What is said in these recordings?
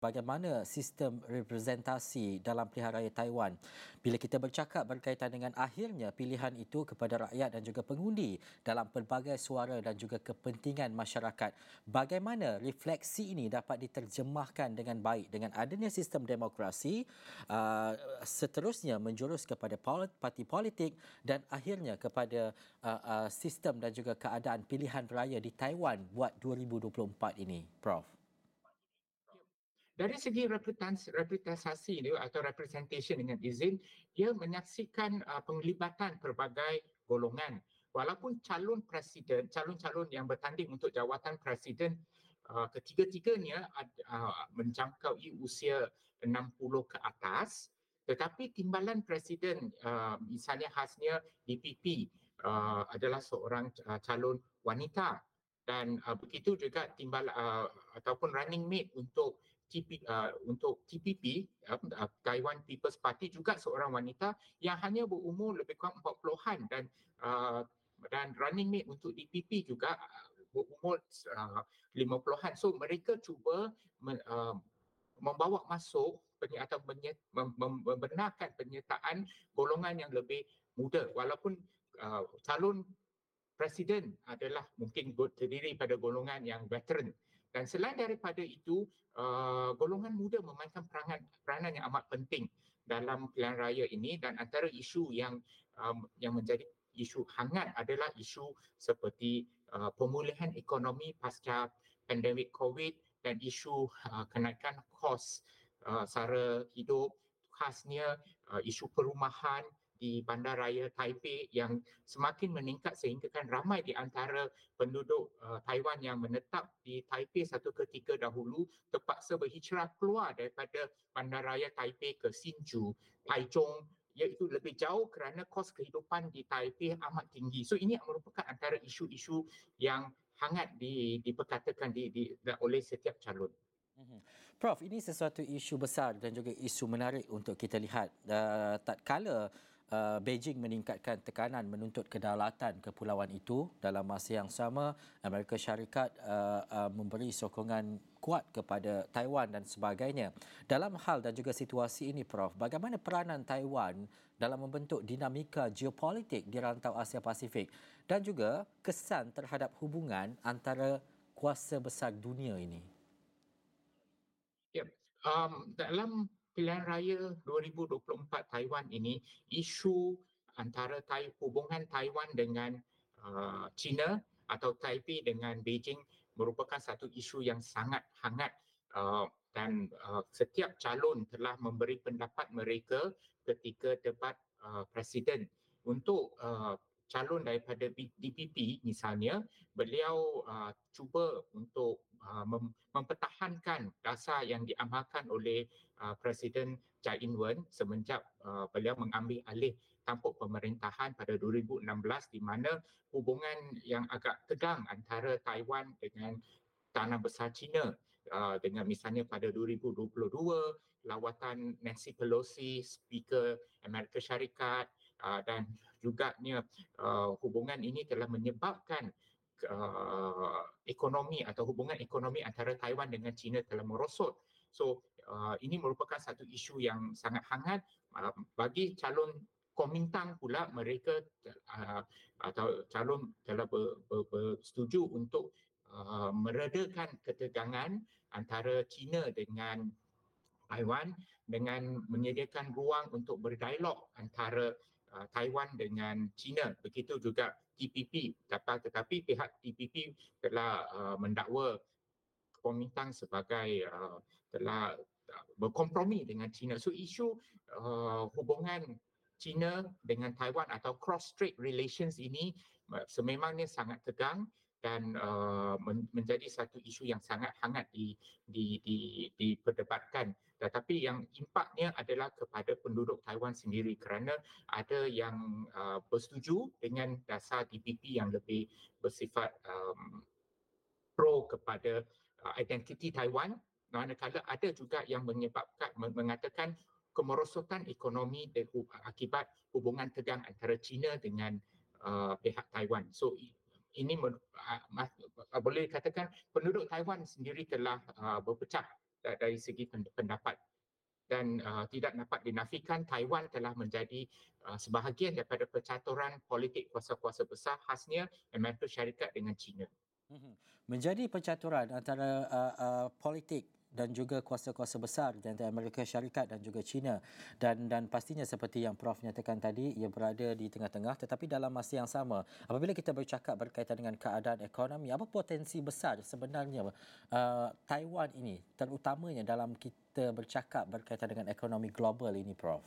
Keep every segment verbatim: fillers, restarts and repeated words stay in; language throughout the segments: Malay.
bagaimana sistem representasi dalam pilihan raya Taiwan. Bila kita bercakap berkaitan dengan akhirnya pilihan itu kepada rakyat dan juga pengundi dalam pelbagai suara dan juga kepentingan masyarakat, bagaimana refleksi ini dapat diterjemahkan dengan baik dengan adanya sistem demokrasi, uh, seterusnya menjurus kepada parti politik dan akhirnya kepada uh, uh, sistem dan juga keadaan pilihan raya di Taiwan buat dua ribu dua puluh empat ini, Prof Dari segi representasi, representasi itu atau representation dengan izin, dia menyaksikan uh, penglibatan pelbagai golongan. Walaupun calon presiden, calon-calon yang bertanding untuk jawatan presiden uh, ketiga-tiganya uh, menjangkaui usia enam puluh ke atas, tetapi timbalan presiden uh, misalnya khasnya D P P uh, adalah seorang uh, calon wanita, dan uh, begitu juga timbal uh, ataupun running mate untuk T P, uh, untuk T P P, uh, Taiwan People's Party, juga seorang wanita yang hanya berumur lebih kurang empat puluhan, dan uh, dan running mate untuk D P P juga uh, berumur uh, lima puluhan. So mereka cuba men, uh, membawa masuk atau menyet, mem, membenarkan penyertaan golongan yang lebih muda, walaupun uh, calon presiden adalah mungkin terdiri pada golongan yang veteran. Dan selain daripada itu, uh, golongan muda memainkan peranan, peranan yang amat penting dalam pilihan raya ini, dan antara isu yang um, yang menjadi isu hangat adalah isu seperti uh, pemulihan ekonomi pasca pandemik COVID dan isu uh, kenaikan kos uh, sara hidup, khasnya uh, isu perumahan di Bandaraya Taipei yang semakin meningkat sehingga kan ramai di antara penduduk uh, Taiwan yang menetap di Taipei satu ketika dahulu terpaksa berhijrah keluar daripada Bandaraya Taipei ke Hsinchu, Taichung, iaitu lebih jauh kerana kos kehidupan di Taipei amat tinggi. So ini merupakan antara isu-isu yang hangat di, diperkatakan di, di, oleh setiap calon. Prof, ini sesuatu isu besar dan juga isu menarik untuk kita lihat. Uh, tatkala uh, Beijing meningkatkan tekanan menuntut kedaulatan kepulauan itu, dalam masa yang sama Amerika Syarikat uh, uh, memberi sokongan kuat kepada Taiwan dan sebagainya. Dalam hal dan juga situasi ini, Prof, bagaimana peranan Taiwan dalam membentuk dinamika geopolitik di rantau Asia Pasifik dan juga kesan terhadap hubungan antara kuasa besar dunia ini? Ya, um, dalam pilihan raya dua ribu dua puluh empat Taiwan ini, isu antara tai, hubungan Taiwan dengan uh, China atau Taipei dengan Beijing merupakan satu isu yang sangat hangat, uh, dan uh, setiap calon telah memberi pendapat mereka ketika debat uh, presiden. Untuk uh, calon daripada D P P misalnya, beliau uh, cuba untuk uh, mem- mempertahankan dasar yang diamalkan oleh uh, Presiden Tsai Ing-wen semenjak uh, beliau mengambil alih tampuk pemerintahan pada dua ribu enam belas, di mana hubungan yang agak tegang antara Taiwan dengan tanah besar China, uh, dengan misalnya pada dua ribu dua puluh dua lawatan Nancy Pelosi, Speaker Amerika Syarikat, uh, dan juga uh, hubungan ini telah menyebabkan uh, ekonomi atau hubungan ekonomi antara Taiwan dengan China telah merosot. So uh, ini merupakan satu isu yang sangat hangat uh, bagi calon Kuomintang pula. Mereka uh, atau calon telah ber, ber, bersetuju untuk uh, meredakan ketegangan antara China dengan Taiwan dengan menyediakan ruang untuk berdialog antara uh, Taiwan dengan China. Begitu juga T P P. Tetapi, tetapi pihak T P P telah uh, mendakwa Kuomintang sebagai uh, telah uh, berkompromi dengan China. So isu uh, hubungan China dengan Taiwan atau cross-strait relations ini uh, sememangnya sangat tegang dan uh, men- menjadi satu isu yang sangat hangat di, di, di, diperdebatkan. Tetapi yang impaknya adalah kepada penduduk Taiwan sendiri, kerana ada yang uh, bersetuju dengan dasar D P P yang lebih bersifat um, pro kepada uh, identiti Taiwan, manakala ada juga yang menyebabkan mengatakan kemerosotan ekonomi akibat hubungan tegang antara China dengan uh, pihak Taiwan. So ini uh, boleh dikatakan penduduk Taiwan sendiri telah uh, berpecah da- dari segi pen- pendapat dan uh, tidak dapat dinafikan Taiwan telah menjadi uh, sebahagian daripada percaturan politik kuasa-kuasa besar khasnya Amerika Syarikat dengan China. Mhm. Menjadi percaturan antara uh, uh, politik dan juga kuasa-kuasa besar di antara Amerika Syarikat dan juga China, dan dan pastinya seperti yang Prof nyatakan tadi, ia berada di tengah-tengah, tetapi dalam masa yang sama apabila kita bercakap berkaitan dengan keadaan ekonomi, apa potensi besar sebenarnya uh, Taiwan ini, terutamanya dalam kita bercakap berkaitan dengan ekonomi global ini, Prof?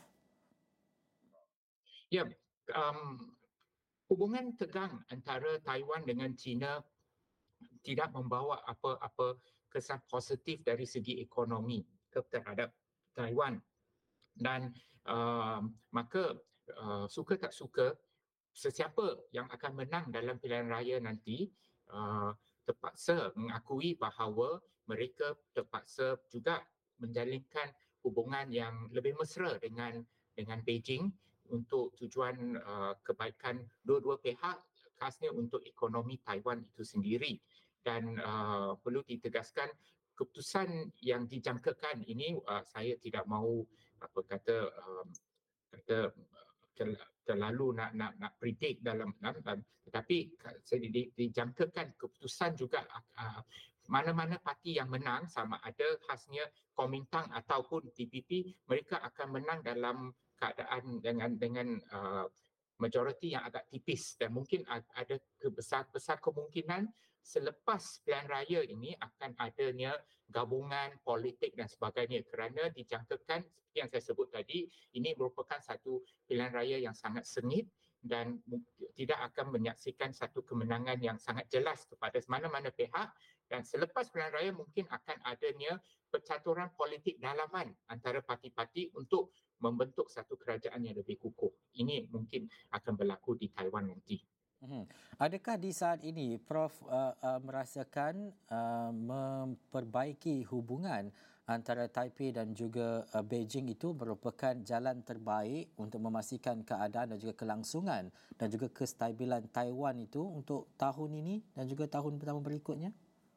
Ya, um, hubungan tegang antara Taiwan dengan China tidak membawa apa-apa kesan positif dari segi ekonomi terhadap Taiwan. Dan uh, maka uh, suka tak suka, sesiapa yang akan menang dalam pilihan raya nanti uh, terpaksa mengakui bahawa mereka terpaksa juga menjalinkan hubungan yang lebih mesra dengan dengan Beijing untuk tujuan uh, kebaikan dua-dua pihak, khasnya untuk ekonomi Taiwan itu sendiri. Dan uh, perlu ditegaskan keputusan yang dijangkakan ini, uh, saya tidak mahu apa kata um, kata uh, terlalu nak nak nak predict dalam dalam tetapi saya di, dijangkakan keputusan juga uh, mana-mana parti yang menang, sama ada khasnya Kuomintang ataupun T P P, mereka akan menang dalam keadaan dengan dengan uh, majoriti yang agak tipis, dan mungkin ada besar-besar kemungkinan selepas pilihan raya ini akan adanya gabungan politik dan sebagainya, kerana dijangkakan seperti yang saya sebut tadi, ini merupakan satu pilihan raya yang sangat sengit dan tidak akan menyaksikan satu kemenangan yang sangat jelas kepada mana-mana pihak. Dan selepas pilihan raya mungkin akan adanya percaturan politik dalaman antara parti-parti untuk membentuk satu kerajaan yang lebih kukuh. Ini mungkin akan berlaku di Taiwan nanti. Mhm. Adakah di saat ini Prof uh, uh, merasakan uh, memperbaiki hubungan antara Taipei dan juga uh, Beijing itu merupakan jalan terbaik untuk memastikan keadaan dan juga kelangsungan dan juga kestabilan Taiwan itu untuk tahun ini dan juga tahun-tahun berikutnya?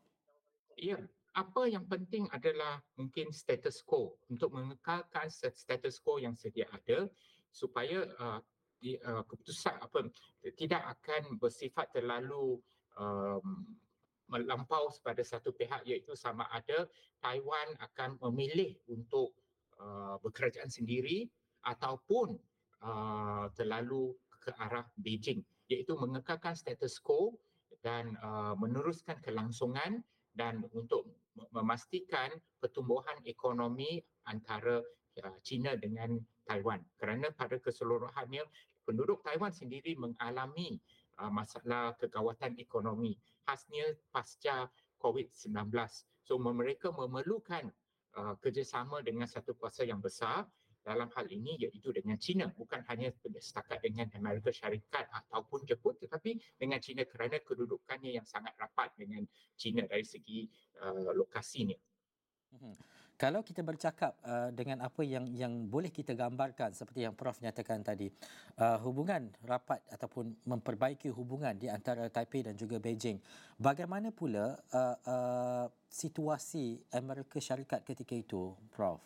Ya, apa yang penting adalah mungkin status quo, untuk mengekalkan status quo yang sedia ada supaya uh, di, uh, keputusan apa tidak akan bersifat terlalu um, melampau pada satu pihak, iaitu sama ada Taiwan akan memilih untuk uh, berkerajaan sendiri ataupun uh, terlalu ke arah Beijing, iaitu mengekalkan status quo dan uh, meneruskan kelangsungan dan untuk memastikan pertumbuhan ekonomi antara uh, China dengan Taiwan, kerana pada keseluruhannya penduduk Taiwan sendiri mengalami uh, masalah kegawatan ekonomi khasnya pasca covid sembilan belas. So mereka memerlukan uh, kerjasama dengan satu kuasa yang besar dalam hal ini, iaitu dengan China, bukan hanya setakat dengan Amerika Syarikat ataupun Jepun, tetapi dengan China kerana kedudukannya yang sangat rapat dengan China dari segi uh, lokasinya. Mhm. Kalau kita bercakap uh, dengan apa yang yang boleh kita gambarkan seperti yang Prof nyatakan tadi, uh, hubungan rapat ataupun memperbaiki hubungan di antara Taipei dan juga Beijing. Bagaimana pula uh, uh, situasi Amerika Syarikat ketika itu, Prof?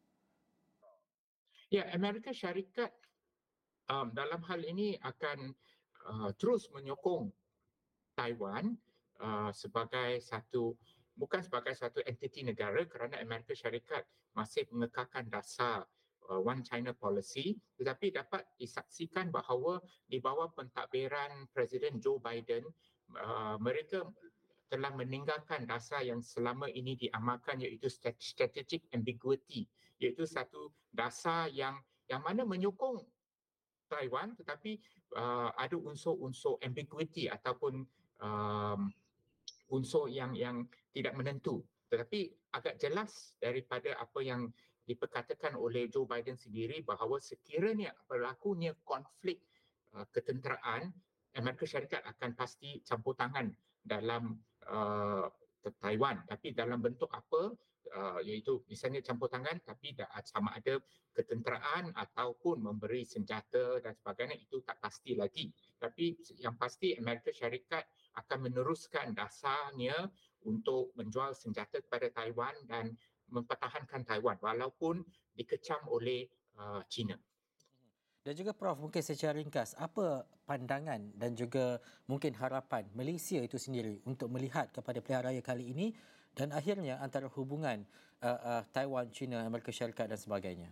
Ya, Amerika Syarikat um, dalam hal ini akan uh, terus menyokong Taiwan uh, sebagai satu, bukan sebagai satu entiti negara, kerana Amerika Syarikat masih mengekalkan dasar uh, One China policy, tetapi dapat disaksikan bahawa di bawah pentadbiran Presiden Joe Biden, uh, mereka telah meninggalkan dasar yang selama ini diamalkan, iaitu strategic ambiguity, iaitu satu dasar yang yang mana menyokong Taiwan, tetapi uh, ada unsur-unsur ambiguity ataupun um, unsur yang yang tidak menentu. Tetapi agak jelas daripada apa yang diperkatakan oleh Joe Biden sendiri bahawa sekiranya berlakunya konflik uh, ketenteraan, Amerika Syarikat akan pasti campur tangan dalam uh, Taiwan. Tapi dalam bentuk apa, uh, iaitu misalnya campur tangan tapi sama ada ketenteraan ataupun memberi senjata dan sebagainya, itu tak pasti lagi. Tapi yang pasti Amerika Syarikat akan meneruskan dasarnya untuk menjual senjata kepada Taiwan dan mempertahankan Taiwan walaupun dikecam oleh uh, China. Dan juga Prof, mungkin secara ringkas, apa pandangan dan juga mungkin harapan Malaysia itu sendiri untuk melihat kepada pilihan raya kali ini dan akhirnya antara hubungan uh, uh, Taiwan, China, Amerika Syarikat dan sebagainya?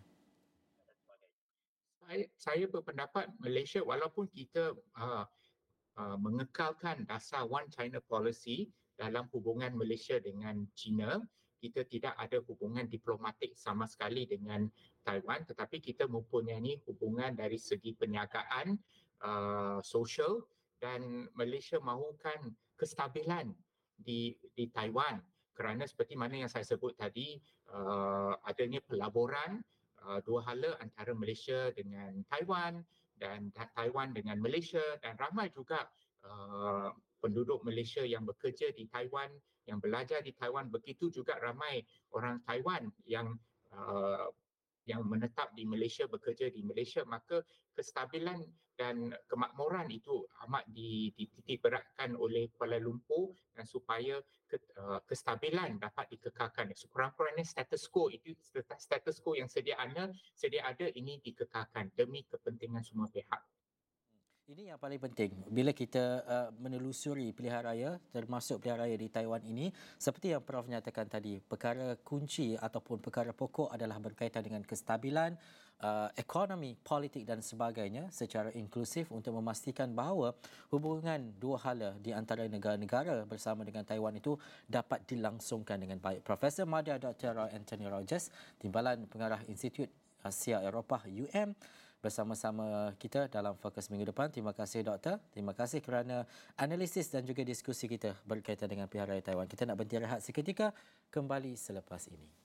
Saya, saya berpendapat Malaysia walaupun kita uh, uh, mengekalkan dasar One China Policy dalam hubungan Malaysia dengan China, kita tidak ada hubungan diplomatik sama sekali dengan Taiwan, tetapi kita mempunyai hubungan dari segi perniagaan, uh, sosial, dan Malaysia mahukan kestabilan di di Taiwan kerana seperti mana yang saya sebut tadi, uh, adanya pelaburan uh, dua hala antara Malaysia dengan Taiwan dan Taiwan dengan Malaysia, dan ramai juga uh, penduduk Malaysia yang bekerja di Taiwan, yang belajar di Taiwan, begitu juga ramai orang Taiwan yang uh, yang menetap di Malaysia, bekerja di Malaysia, maka kestabilan dan kemakmuran itu amat dititik beratkan oleh Kuala Lumpur, dan supaya ke, uh, kestabilan dapat dikekalkan. Sekurang-kurangnya status quo itu, status quo yang sedia ada, sedia ada ini dikekalkan demi kepentingan semua pihak. Ini yang paling penting bila kita uh, menelusuri pilihan raya, termasuk pilihan raya di Taiwan ini, seperti yang Prof nyatakan tadi, perkara kunci ataupun perkara pokok adalah berkaitan dengan kestabilan uh, ekonomi, politik dan sebagainya secara inklusif untuk memastikan bahawa hubungan dua hala di antara negara-negara bersama dengan Taiwan itu dapat dilangsungkan dengan baik. Profesor Madya Doktor Roy Anthony Rogers, Timbalan Pengarah Institut Asia Eropah U M, bersama-sama kita dalam Fokus minggu depan. Terima kasih Doktor. Terima kasih kerana analisis dan juga diskusi kita berkaitan dengan pilihan raya Taiwan. Kita nak berhenti rehat seketika, kembali selepas ini.